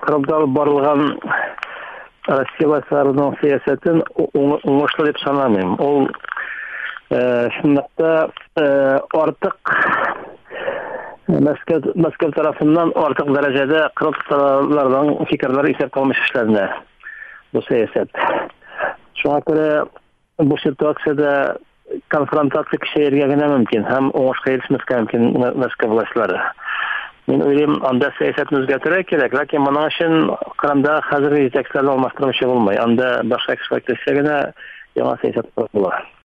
Кырымда барылган Россия властьларының сәясәтен уңышлы дип санамыйм. Ул шундыйда артык Мәскәү тарафыннан артык дәрәҗәдә кырымтатарларның фикерләре исәпкә алмыш эшләнә бу сәясәт. Шуңа күрә бу ситуациядә конфронтация көчәяргә генә мөмкин һәм уңышка ирешмәскә мөмкин Мәскәү властьлары. Мин уйлыйм, анда сәясәтне үзгәртергә кирәк, ләкин моның өчен Кырымда хәзерге җитәкчеләрне алмаштырмыйча булмый. Анда башка кешеләр килсә генә яңа сәясәт була.